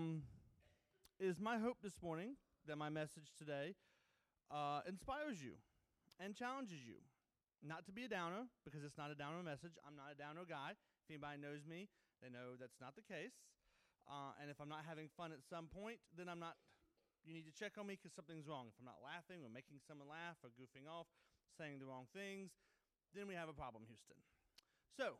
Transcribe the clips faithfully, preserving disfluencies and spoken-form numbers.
um, it is my hope this morning that my message today uh, inspires you and challenges you. Not to be a downer, because it's not a downer message. I'm not a downer guy. If anybody knows me, they know that's not the case. Uh, and if I'm not having fun at some point, then I'm not, you need to check on me because something's wrong. If I'm not laughing or making someone laugh or goofing off, saying the wrong things, then we have a problem, Houston. So,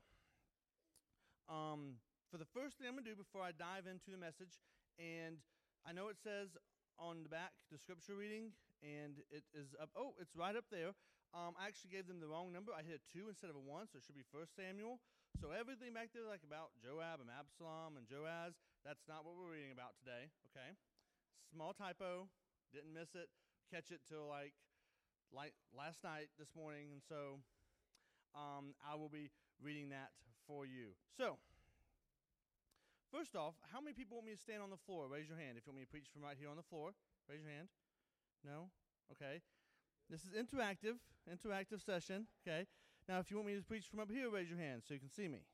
um, for the first thing I'm going to do before I dive into the message, and I know it says on the back the scripture reading, and it is up, oh, it's right up there. Um, I actually gave them the wrong number. I hit a two instead of a one, so it should be First Samuel. So everything back there, like about Joab and Absalom and Joaz, that's not what we're reading about today, okay? Small typo, didn't miss it, catch it till like, like last night, this morning, and so um, I will be reading that for you. So, first off, how many people want me to stand on the floor? Raise your hand if you want me to preach from right here on the floor. Raise your hand. No? Okay. This is interactive, interactive session, okay? Now, if you want me to preach from up here, raise your hand so you can see me.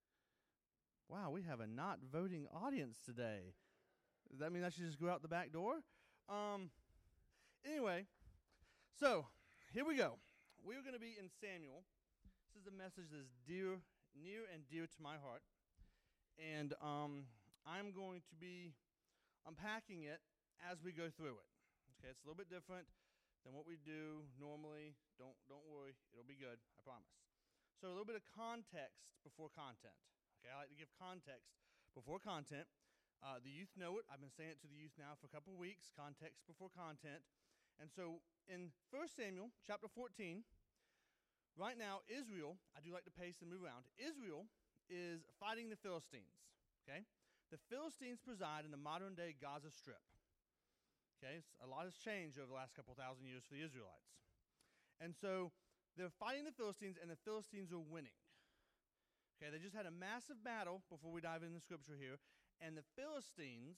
Wow, we have a not voting audience today. Does that mean I should just go out the back door? Um, anyway, so here we go. We're going to be in Samuel. This is a message that is dear, near and dear to my heart. And um, I'm going to be unpacking it as we go through it. Okay, it's a little bit different than what we do normally. Don't don't worry, it'll be good, I promise. So a little bit of context before content. Okay, I like to give context before content. Uh, the youth know it. I've been saying it to the youth now for a couple of weeks, context before content. And so in First Samuel chapter fourteen, right now Israel, I do like to pace and move around, Israel is fighting the Philistines, okay? The Philistines preside in the modern-day Gaza Strip. Okay, a lot has changed over the last couple thousand years for the Israelites. And so they're fighting the Philistines, and the Philistines are winning. Okay, they just had a massive battle before we dive into the scripture here, and the Philistines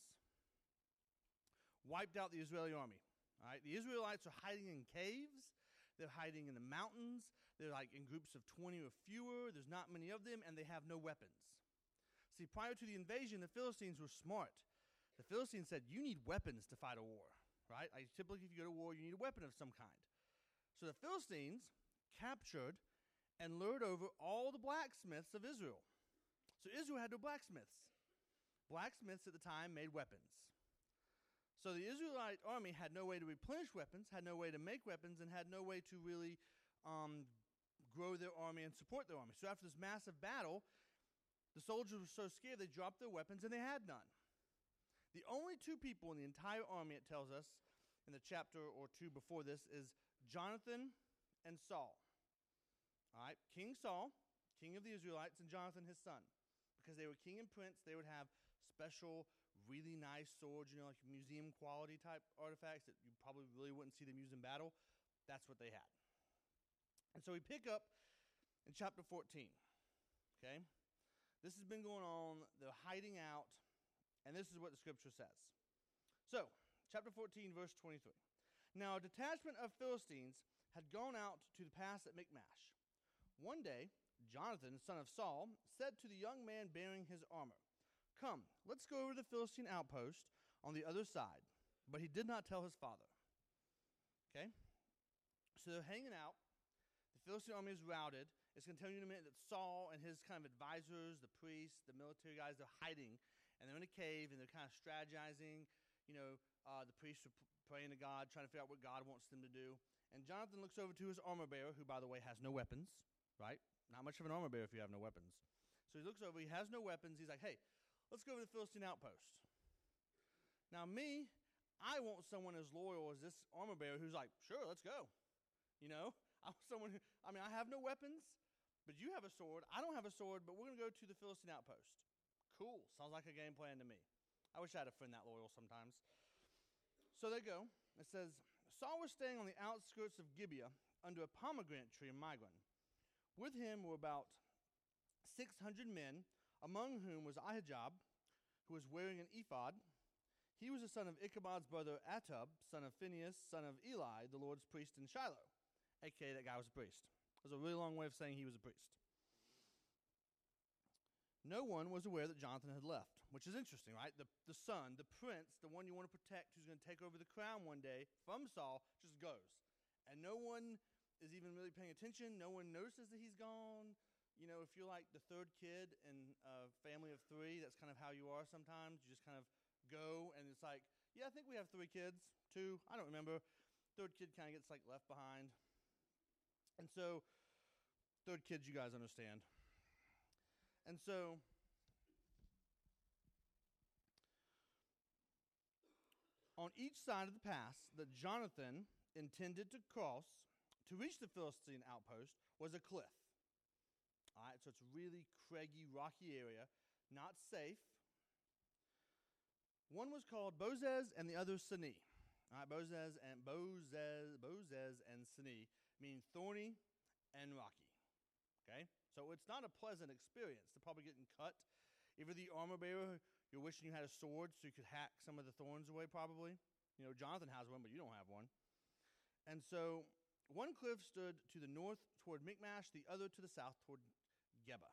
wiped out the Israeli army. All right, the Israelites are hiding in caves. They're hiding in the mountains. They're like in groups of twenty or fewer. There's not many of them, and they have no weapons. See, prior to the invasion, the Philistines were smart. The Philistines said, you need weapons to fight a war, right? Like, typically, if you go to war, you need a weapon of some kind. So the Philistines captured and lured over all the blacksmiths of Israel. So Israel had no blacksmiths. Blacksmiths at the time made weapons. So the Israelite army had no way to replenish weapons, had no way to make weapons, and had no way to really um, grow their army and support their army. So after this massive battle, the soldiers were so scared they dropped their weapons and they had none. The only two people in the entire army, it tells us in the chapter or two before this, is Jonathan and Saul. All right, King Saul, king of the Israelites, and Jonathan, his son. Because they were king and prince, they would have special, really nice swords, you know, like museum quality type artifacts that you probably really wouldn't see them use in battle. That's what they had. And so we pick up in chapter fourteen, okay? This has been going on, they're hiding out, and this is what the scripture says. So, chapter fourteen, verse twenty-three. Now a detachment of Philistines had gone out to the pass at Michmash. One day, Jonathan, son of Saul, said to the young man bearing his armor, come, let's go over to the Philistine outpost on the other side. But he did not tell his father. Okay? So they're hanging out. The Philistine army is routed. It's going to tell you in a minute that Saul and his kind of advisors, the priests, the military guys, they're hiding. And they're in a cave, and they're kind of strategizing. You know, uh, the priests are p- praying to God, trying to figure out what God wants them to do. And Jonathan looks over to his armor bearer, who, by the way, has no weapons, right? Not much of an armor bearer if you have no weapons. So he looks over, he has no weapons. He's like, hey, let's go over to the Philistine outpost. Now, me, I want someone as loyal as this armor bearer who's like, sure, let's go. You know, I want someone who, I mean, I have no weapons, but you have a sword. I don't have a sword, but we're going to go to the Philistine outpost. Cool. Sounds like a game plan to me. I wish I had a friend that loyal sometimes. So they go. It says, Saul was staying on the outskirts of Gibeah under a pomegranate tree in Migron. With him were about six hundred men, among whom was Ahijab, who was wearing an ephod. He was the son of Ichabod's brother Atub, son of Phinehas, son of Eli, the Lord's priest in Shiloh, a k a that guy was a priest. That was a really long way of saying he was a priest. No one was aware that Jonathan had left, which is interesting, right? The, the son, the prince, the one you want to protect, who's going to take over the crown one day from Saul, just goes. And no one is even really paying attention. No one notices that he's gone. You know, if you're like the third kid in a family of three, that's kind of how you are sometimes. You just kind of go, and it's like, yeah, I think we have three kids, two, I don't remember. Third kid kind of gets like left behind. And so, third kids, you guys understand. And so, on each side of the pass that Jonathan intended to cross to reach the Philistine outpost was a cliff. All right, so it's a really craggy, rocky area, not safe. One was called Bozez and the other Sini. All right, Bozez and Bozez, Bozez and Sini mean thorny and rocky. Okay, so it's not a pleasant experience. They're probably getting cut. If you're the armor bearer, you're wishing you had a sword so you could hack some of the thorns away, probably. You know, Jonathan has one, but you don't have one. And so one cliff stood to the north toward Michmash, the other to the south toward Geba.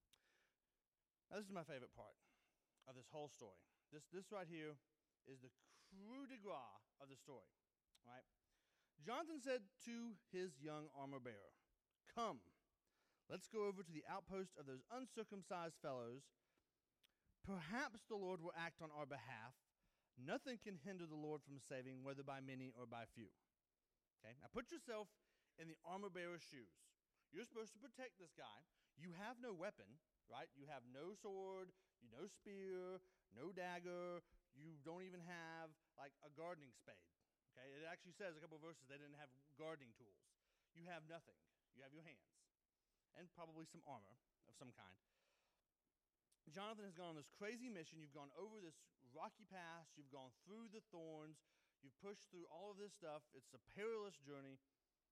Now, this is my favorite part of this whole story. This, this right here is the coup de grace of the story. Right? Jonathan said to his young armor bearer, "Come, let's go over to the outpost of those uncircumcised fellows. Perhaps the Lord will act on our behalf. Nothing can hinder the Lord from saving, whether by many or by few." Okay, now put yourself in the armor bearer's shoes. You're supposed to protect this guy. You have no weapon, right? You have no sword, you no spear, no dagger. You don't even have like a gardening spade. Okay, it actually says a couple of verses they didn't have gardening tools. You have nothing. You have your hands and probably some armor of some kind. Jonathan has gone on this crazy mission. You've gone over this rocky pass. You've gone through the thorns. You've pushed through all of this stuff. It's a perilous journey.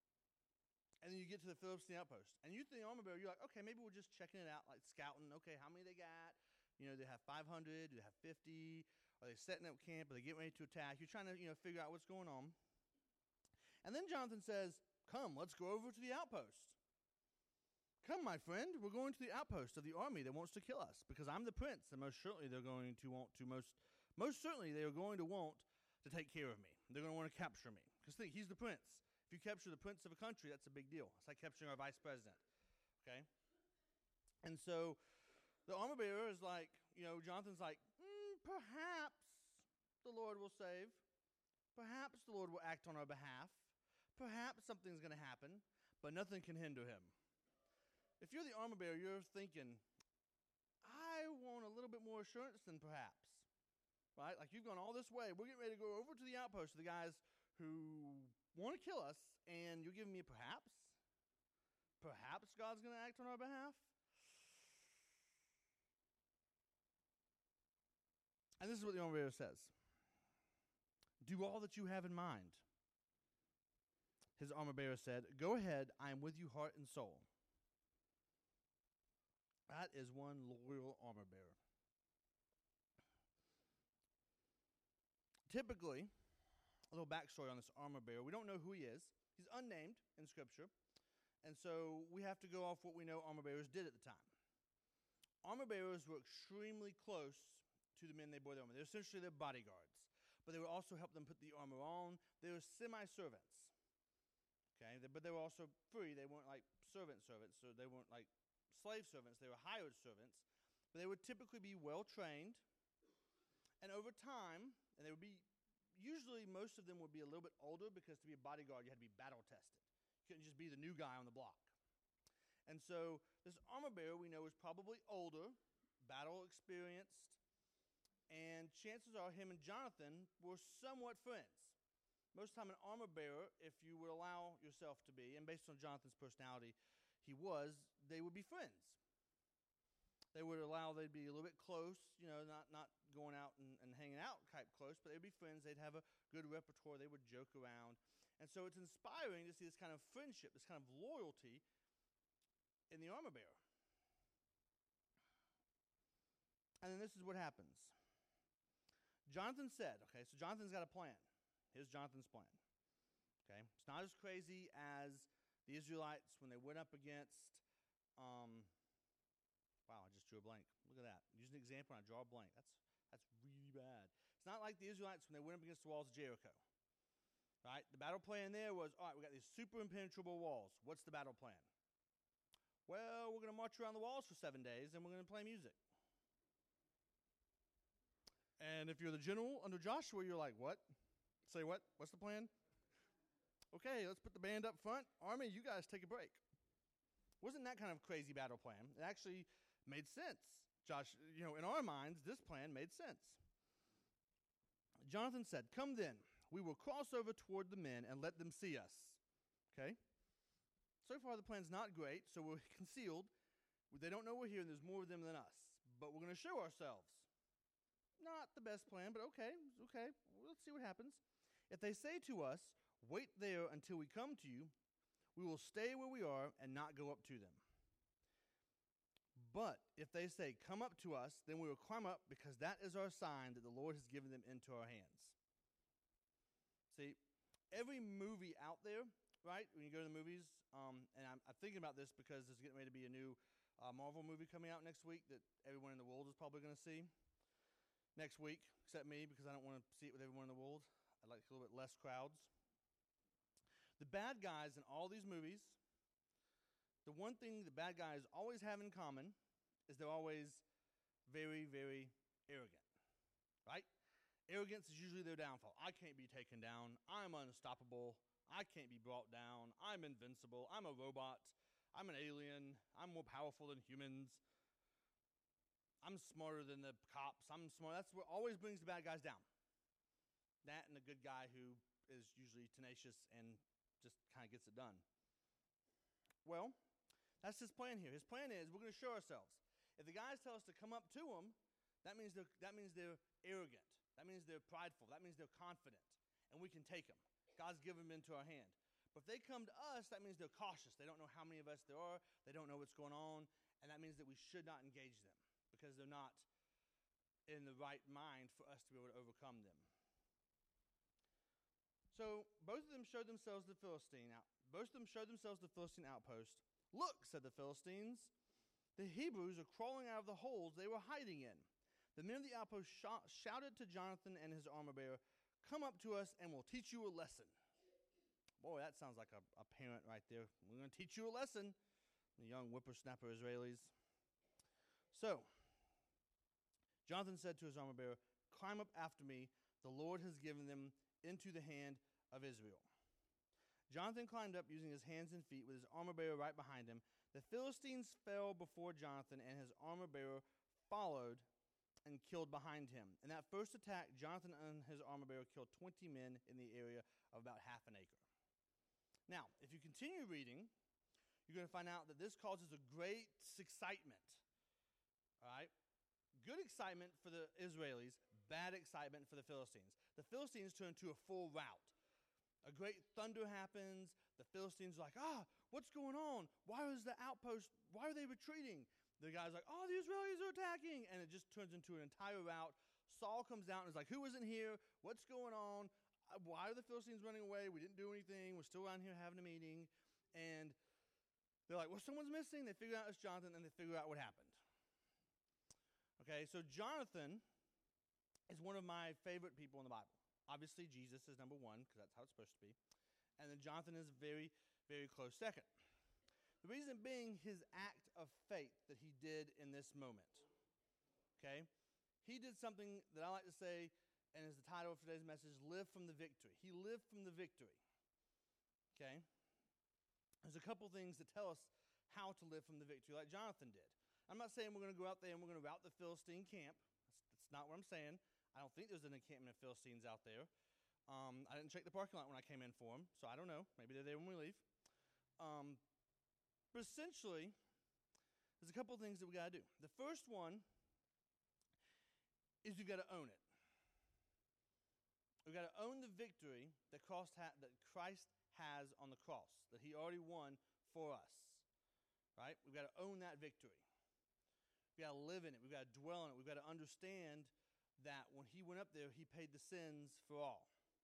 And then you get to the Philistine outpost. And you think, armor bearer, you're like, okay, maybe we're just checking it out, like scouting. Okay, how many they got? You know, they have five hundred. Do they have fifty? Are they setting up camp? Are they getting ready to attack? You're trying to, you know, figure out what's going on. And then Jonathan says, "Come, let's go over to the outpost. Come, my friend, we're going to the outpost of the army that wants to kill us, because I'm the prince, and most certainly they're going to want to, most, most certainly they are going to want to take care of me. They're going to want to capture me. Because think, he's the prince. If you capture the prince of a country, that's a big deal. It's like capturing our vice president, okay? And so the armor bearer is like, you know, Jonathan's like, mm, perhaps the Lord will save. Perhaps the Lord will act on our behalf. Perhaps something's going to happen, but nothing can hinder him. If you're the armor bearer, you're thinking, I want a little bit more assurance than perhaps, right? Like, you've gone all this way. We're getting ready to go over to the outpost of the guys who want to kill us, and you're giving me a perhaps? Perhaps God's going to act on our behalf? And this is what the armor bearer says. Do all that you have in mind. His armor bearer said, "Go ahead, I am with you heart and soul." That is one loyal armor bearer. Typically, a little backstory on this armor bearer. We don't know who he is. He's unnamed in Scripture. And so we have to go off what we know armor bearers did at the time. Armor bearers were extremely close to the men they bore their armor. They're essentially their bodyguards. But they would also help them put the armor on. They were semi-servants. Okay, they, but they were also free. They weren't like servant servants, so they weren't like slave servants. They were hired servants. But they would typically be well-trained. And over time, and they would be, usually most of them would be a little bit older, because to be a bodyguard, you had to be battle-tested. You couldn't just be the new guy on the block. And so this armor bearer we know is probably older, battle-experienced, and chances are him and Jonathan were somewhat friends. Most of the time an armor bearer, if you would allow yourself to be, and based on Jonathan's personality, he was, they would be friends. They would allow, they'd be a little bit close, you know, not, not going out and, and hanging out type close, but they'd be friends. They'd have a good repertoire. They would joke around. And so it's inspiring to see this kind of friendship, this kind of loyalty in the armor bearer. And then this is what happens. Jonathan said, okay, so Jonathan's got a plan. Here's Jonathan's plan. Okay, it's not as crazy as the Israelites when they went up against um, Wow, I just drew a blank. Look at that. Use an example and I draw a blank. That's that's really bad. It's not like the Israelites when they went up against the walls of Jericho. Right? The battle plan there was, all right, we got these super impenetrable walls. What's the battle plan? Well, we're going to march around the walls for seven days and we're going to play music. And if you're the general under Joshua, you're like, what? Say what? What's the plan? Okay, let's put the band up front. Army, you guys take a break. Wasn't that kind of crazy battle plan? It actually made sense. Josh, you know, in our minds, this plan made sense. Jonathan said, come then, we will cross over toward the men and let them see us. Okay? So far, the plan's not great, so we're concealed. They don't know we're here, and there's more of them than us. But we're going to show ourselves. Not the best plan, but okay, okay. Well, let's see what happens. If they say to us, wait there until we come to you, we will stay where we are and not go up to them. But if they say, come up to us, then we will climb up because that is our sign that the Lord has given them into our hands. See, every movie out there, right, when you go to the movies, um, and I'm, I'm thinking about this because there's getting ready to be a new uh, Marvel movie coming out next week that everyone in the world is probably going to see. Next week, except me, because I don't want to see it with everyone in the world. I'd like a little bit less crowds. The bad guys in all these movies, the one thing the bad guys always have in common is they're always very, very arrogant, right? Arrogance is usually their downfall. I can't be taken down. I'm unstoppable. I can't be brought down. I'm invincible. I'm a robot. I'm an alien. I'm more powerful than humans. I'm smarter than the cops. I'm smart. That's what always brings the bad guys down. That and the good guy who is usually tenacious and just kind of gets it done. Well, that's his plan here. His plan is we're going to show ourselves. If the guys tell us to come up to them, that means they're, that means they're arrogant. That means they're prideful. That means they're confident. And we can take them. God's given them into our hand. But if they come to us, that means they're cautious. They don't know how many of us there are. They don't know what's going on. And that means that we should not engage them, because they're not in the right mind for us to be able to overcome them. So both of them showed themselves the Philistine out. Both of them showed themselves the Philistine outpost. Look, said the Philistines, the Hebrews are crawling out of the holes they were hiding in. The men of the outpost sh- shouted to Jonathan and his armor bearer, come up to us and we'll teach you a lesson. Boy, that sounds like a, a parent right there. We're going to teach you a lesson. The young whippersnapper Israelis. So, Jonathan said to his armor bearer, climb up after me. The Lord has given them into the hand of Israel. Jonathan climbed up using his hands and feet with his armor bearer right behind him. The Philistines fell before Jonathan, and his armor bearer followed and killed behind him. In that first attack, Jonathan and his armor bearer killed twenty men in the area of about half an acre. Now, if you continue reading, you're going to find out that this causes a great excitement. All right? Good excitement for the Israelis, bad excitement for the Philistines. The Philistines turn to a full rout. A great thunder happens. The Philistines are like, ah, what's going on? Why is the outpost, why are they retreating? The guy's like, oh, the Israelis are attacking. And it just turns into an entire rout. Saul comes out and is like, who isn't here? What's going on? Why are the Philistines running away? We didn't do anything. We're still around here having a meeting. And they're like, well, someone's missing. They figure out it's Jonathan, and they figure out what happened. Okay, so Jonathan is one of my favorite people in the Bible. Obviously, Jesus is number one, because that's how it's supposed to be. And then Jonathan is very, very close second. The reason being his act of faith that he did in this moment. Okay? He did something that I like to say, and is the title of today's message, Live from the Victory. He lived from the victory. Okay? There's a couple things that tell us how to live from the victory, like Jonathan did. I'm not saying we're going to go out there and we're going to rout the Philistine camp. That's, that's not what I'm saying. I don't think there's an encampment of Philistines out there. Um, I didn't check the parking lot when I came in for them, so I don't know. Maybe they're there when we leave. Um, but essentially, there's a couple of things that we got to do. The first one is you got to own it. We got to own the victory that Christ, ha- that Christ has on the cross, that he already won for us. Right? We've got to own that victory. We've got to live in it. We've got to dwell in it. We've got to understand that when he went up there, he paid the sins for all.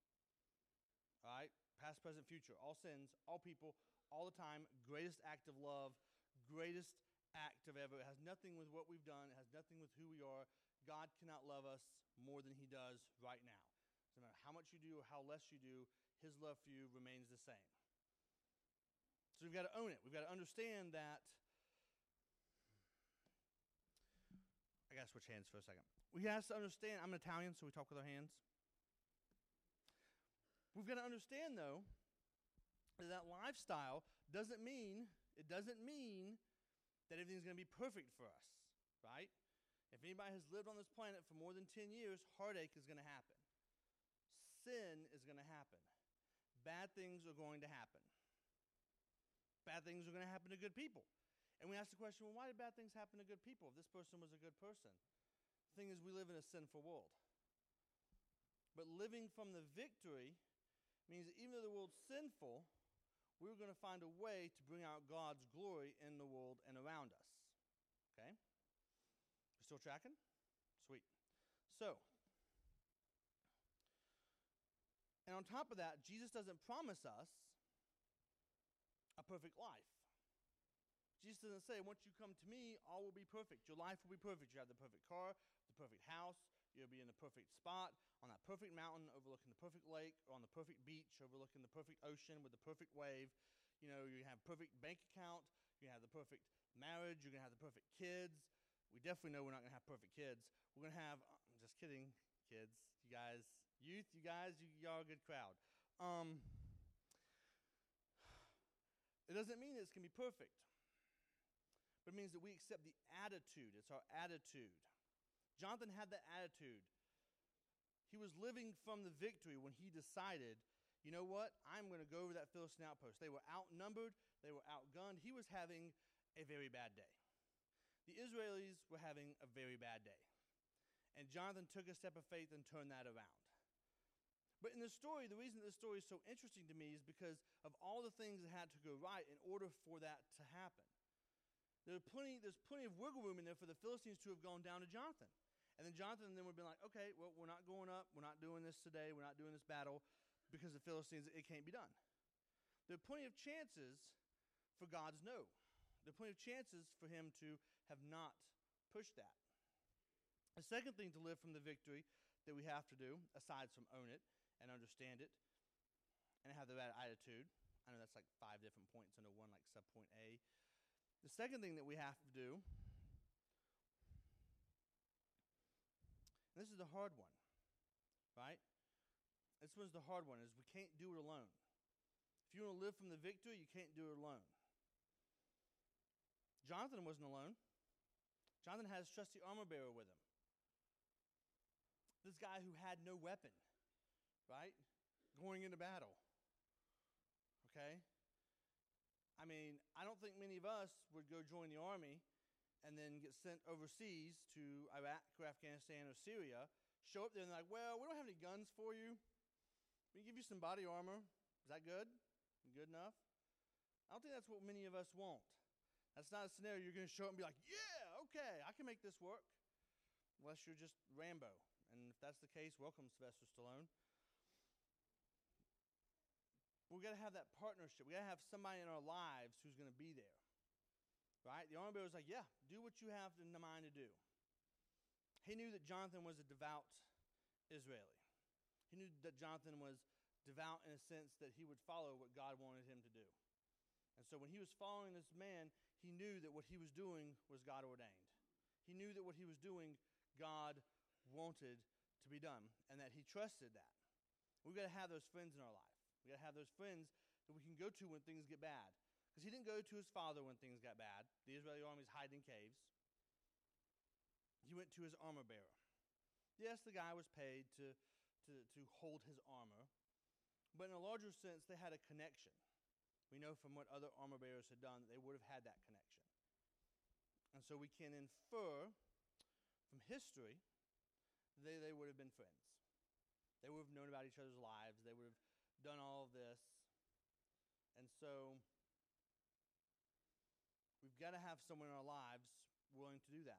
All right? Past, present, future. All sins, all people, all the time. Greatest act of love. Greatest act of ever. It has nothing with what we've done. It has nothing with who we are. God cannot love us more than he does right now. No matter how much you do or how less you do, his love for you remains the same. So we've got to own it. We've got to understand that. I got to switch hands for a second. We have to understand, I'm Italian, so we talk with our hands. We've got to understand, though, that that lifestyle doesn't mean, it doesn't mean that everything's going to be perfect for us, right? If anybody has lived on this planet for more than ten years, heartache is going to happen. Sin is going to happen. Bad things are going to happen. Bad things are going to happen to good people. And we ask the question, well, why did bad things happen to good people if this person was a good person? The thing is, we live in a sinful world. But living from the victory means that even though the world's sinful, we're going to find a way to bring out God's glory in the world and around us. Okay? We're still tracking? Sweet. So, and on top of that, Jesus doesn't promise us a perfect life. Jesus doesn't say, once you come to me, all will be perfect. Your life will be perfect. You have the perfect car, the perfect house. You'll be in the perfect spot, on that perfect mountain, overlooking the perfect lake, or on the perfect beach, overlooking the perfect ocean with the perfect wave. You know, you have perfect bank account. You have the perfect marriage. You're going to have the perfect kids. We definitely know we're not going to have perfect kids. We're going to have, I'm just kidding, kids. You guys, youth, you guys, you, y'all are a good crowd. Um, it doesn't mean that it's going to be perfect. But it means that we accept the attitude. It's our attitude. Jonathan had that attitude. He was living from the victory when he decided, you know what? I'm going to go over that Philistine outpost. They were outnumbered. They were outgunned. He was having a very bad day. The Israelis were having a very bad day. And Jonathan took a step of faith and turned that around. But in the story, the reason this story is so interesting to me is because of all the things that had to go right in order for that to happen. There plenty, there's plenty of wiggle room in there for the Philistines to have gone down to Jonathan. And then Jonathan then would have been like, okay, well, we're not going up. We're not doing this today. We're not doing this battle because the Philistines, it can't be done. There are plenty of chances for God's no. There are plenty of chances for him to have not pushed that. The second thing to live from the victory that we have to do, aside from own it and understand it and have the right attitude, I know that's like five different points under one, like subpoint A. The second thing that we have to do, and this is the hard one, right? This one's the hard one, is we can't do it alone. If you want to live from the victory, you can't do it alone. Jonathan wasn't alone. Jonathan had his trusty armor bearer with him. This guy who had no weapon, right? Going into battle. Okay? I mean, I don't think many of us would go join the army and then get sent overseas to Iraq or Afghanistan or Syria, show up there and they're like, well, we don't have any guns for you. We can give you some body armor. Is that good? Good enough? I don't think that's what many of us want. That's not a scenario you're going to show up and be like, yeah, okay, I can make this work. Unless you're just Rambo. And if that's the case, welcome, Sylvester Stallone. We've got to have that partnership. We've got to have somebody in our lives who's going to be there. Right? The armor bearer was like, yeah, do what you have in mind to do. He knew that Jonathan was a devout Israeli. He knew that Jonathan was devout in a sense that he would follow what God wanted him to do. And so when he was following this man, he knew that what he was doing was God ordained. He knew that what he was doing, God wanted to be done, and that he trusted that. We've got to have those friends in our life. We've got to have those friends that we can go to when things get bad. Because he didn't go to his father when things got bad. The Israeli armies hide in caves. He went to his armor bearer. Yes, the guy was paid to, to, to hold his armor. But in a larger sense, they had a connection. We know from what other armor bearers had done that they would have had that connection. And so we can infer from history they, they would have been friends. They would have known about each other's lives. They would have done all of this. And so we've got to have someone in our lives willing to do that.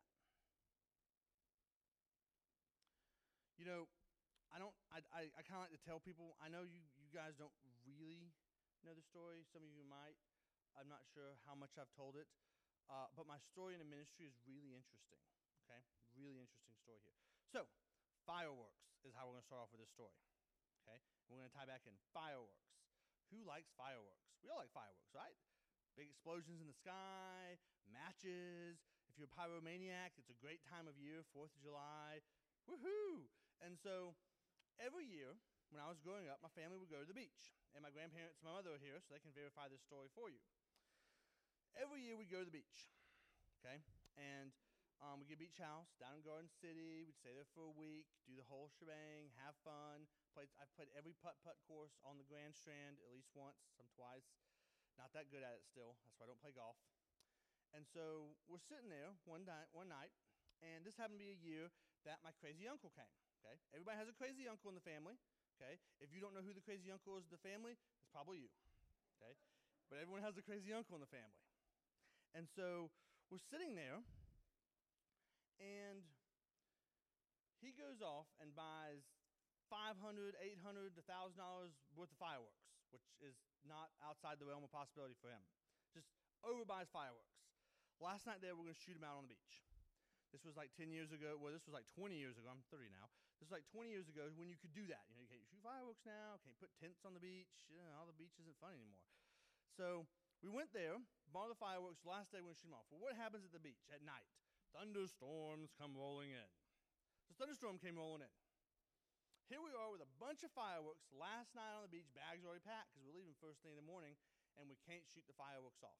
You know, I don't. I I, I kind of like to tell people. I know you you guys don't really know the story. Some of you might. I'm not sure how much I've told it. Uh, but my story in the ministry is really interesting. Okay, really interesting story here. So, fireworks is how we're going to start off with this story. Okay, we're going to tie back in fireworks. Who likes fireworks? We all like fireworks, right? Big explosions in the sky, matches. If you're a pyromaniac, it's a great time of year, fourth of July. Woohoo! And so every year when I was growing up, my family would go to the beach. And my grandparents and my mother are here, so they can verify this story for you. Every year we'd go to the beach, okay? And um, we'd get a beach house down in Garden City. We'd stay there for a week, do the whole shebang, have fun. Played, I've played every putt-putt course on the Grand Strand at least once, some twice. Not that good at it still. That's why I don't play golf. And so we're sitting there one, di- one night, and this happened to be a year that my crazy uncle came, okay? Everybody has a crazy uncle in the family, okay? If you don't know who the crazy uncle is in the family, it's probably you, okay? But everyone has a crazy uncle in the family. And so we're sitting there, and he goes off and buys five hundred dollars, eight hundred dollars, one thousand dollars worth of fireworks, which is not outside the realm of possibility for him. Just overbuys fireworks. Last night there, we're going to shoot him out on the beach. This was like ten years ago. Well, this was like twenty years ago. I'm thirty now. This was like twenty years ago when you could do that. You know, you can't shoot fireworks now. Can't put tents on the beach. You know, all the beach isn't fun anymore. So we went there, bought the fireworks. The last day we were going to shoot them off. Well, what happens at the beach at night? Thunderstorms come rolling in. The thunderstorm came rolling in. Here we are with a bunch of fireworks last night on the beach. Bags already packed because we're leaving first thing in the morning, and we can't shoot the fireworks off.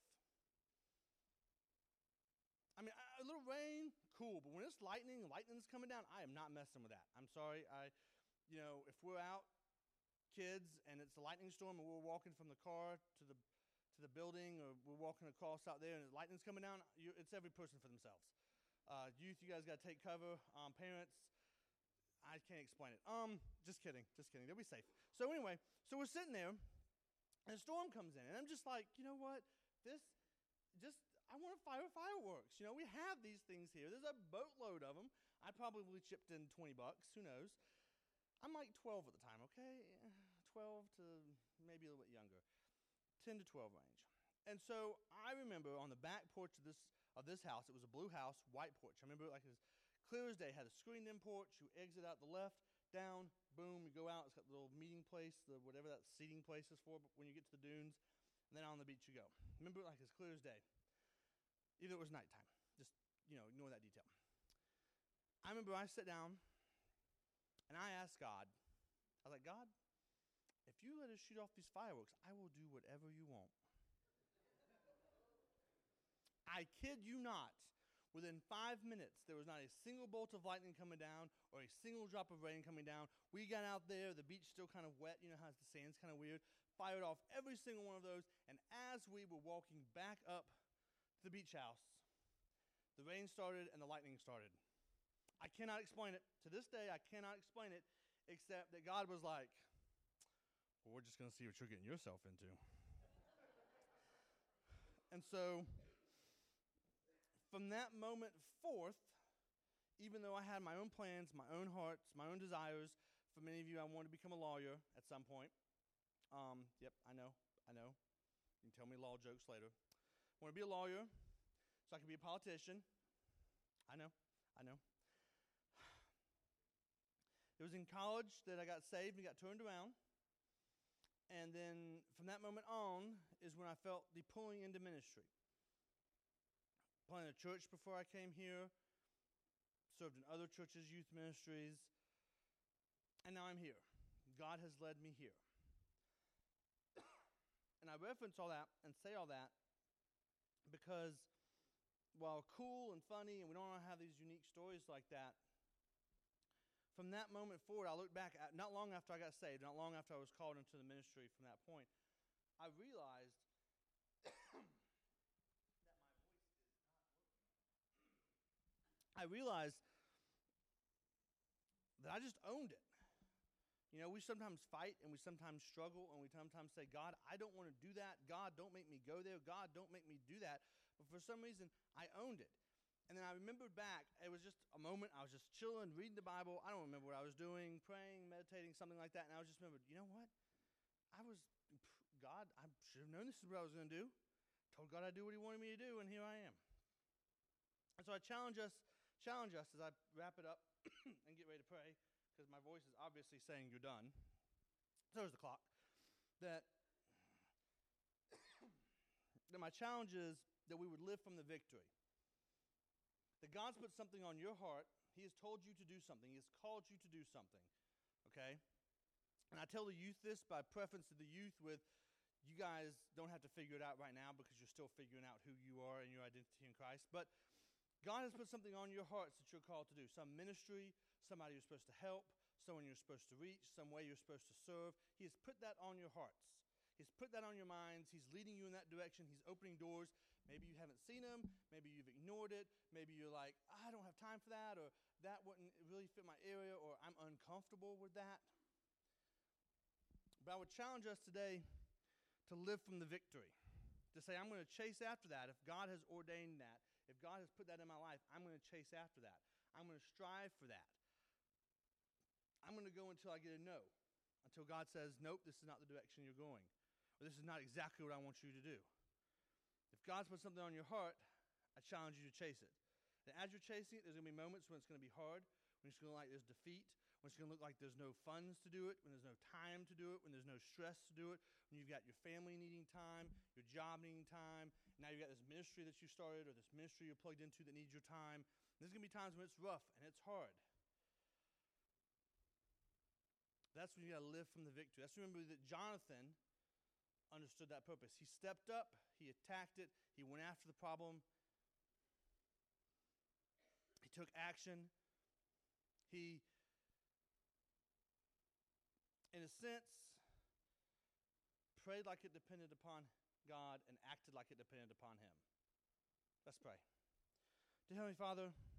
I mean, a little rain, cool, but when it's lightning, lightning's coming down, I am not messing with that. I'm sorry. I, you know, if we're out, kids, and it's a lightning storm, and we're walking from the car to the to the building, or we're walking across out there, and the lightning's coming down, you, it's every person for themselves. Uh, youth, you guys got to take cover. Um, parents, I can't explain it. Um, just kidding, just kidding. They'll be safe. So anyway, so we're sitting there, and a storm comes in, and I'm just like, you know what? This, just, I want to fire fireworks. You know, we have these things here. There's a boatload of them. I probably chipped in twenty bucks. Who knows? I'm like twelve at the time, okay? twelve to maybe a little bit younger. ten to twelve range. And so I remember on the back porch of this of this house, it was a blue house, white porch. I remember it like it was clear as day. It had a screened-in porch. You exit out the left, down, boom, you go out. It's got the little meeting place, the whatever that seating place is for when you get to the dunes. And then on the beach you go. Remember it like as clear as day. Either it was nighttime. Just, you know, ignore that detail. I remember I sat down, and I asked God, I was like, God, if you let us shoot off these fireworks, I will do whatever you want. I kid you not. Within five minutes, there was not a single bolt of lightning coming down or a single drop of rain coming down. We got out there. The beach still kind of wet. You know how the sand's kind of weird. Fired off every single one of those. And as we were walking back up to the beach house, the rain started and the lightning started. I cannot explain it. To this day, I cannot explain it, except that God was like, well, we're just going to see what you're getting yourself into. And so from that moment forth, even though I had my own plans, my own hearts, my own desires, for many of you, I wanted to become a lawyer at some point. Um, yep, I know, I know. You can tell me law jokes later. I want to be a lawyer so I can be a politician. I know, I know. It was in college that I got saved and got turned around. And then from that moment on is when I felt the pulling into ministry. Planted a church before I came here, served in other churches' youth ministries, and now I'm here. God has led me here. And I reference all that and say all that because while cool and funny, and we don't have these unique stories like that, from that moment forward, I look back at, not long after I got saved, not long after I was called into the ministry from that point, I realized that my voice is not working. I realized that I just owned it. You know, we sometimes fight and we sometimes struggle and we sometimes say, God, I don't want to do that. God, don't make me go there. God, don't make me do that. But for some reason, I owned it. And then I remembered back, it was just a moment, I was just chilling, reading the Bible. I don't remember what I was doing, praying, meditating, something like that. And I was just remembered, you know what? I was, God, I should have known this is what I was going to do. Told God I'd do what he wanted me to do, and here I am. And so I challenge us, challenge us as I wrap it up and get ready to pray, because my voice is obviously saying you're done. So is the clock. That, that my challenge is that we would live from the victory. That God's put something on your heart. He has told you to do something. He has called you to do something. Okay? And I tell the youth this by preference to the youth with, you guys don't have to figure it out right now because you're still figuring out who you are and your identity in Christ. But God has put something on your hearts that you're called to do. Some ministry, somebody you're supposed to help, someone you're supposed to reach, some way you're supposed to serve. He has put that on your hearts. He's put that on your minds. He's leading you in that direction. He's opening doors. Maybe you haven't seen them. Maybe you've ignored it. Maybe you're like, I don't have time for that, or that wouldn't really fit my area, or I'm uncomfortable with that. But I would challenge us today to live from the victory. To say, I'm going to chase after that. If God has ordained that, if God has put that in my life, I'm going to chase after that. I'm going to strive for that. I'm going to go until I get a no. Until God says, nope, this is not the direction you're going. Or this is not exactly what I want you to do. If God's put something on your heart, I challenge you to chase it. And as you're chasing it, there's going to be moments when it's going to be hard, when it's going to look like there's defeat, when it's going to look like there's no funds to do it, when there's no time to do it, when there's no stress to do it, when you've got your family needing time, your job needing time, now you've got this ministry that you started or this ministry you're plugged into that needs your time. There's going to be times when it's rough and it's hard. That's when you got to live from the victory. Let's remember that Jonathan understood that purpose. He stepped up, he attacked it, he went after the problem, he took action, he, in a sense, prayed like it depended upon God and acted like it depended upon him. Let's pray. Dear Heavenly Father,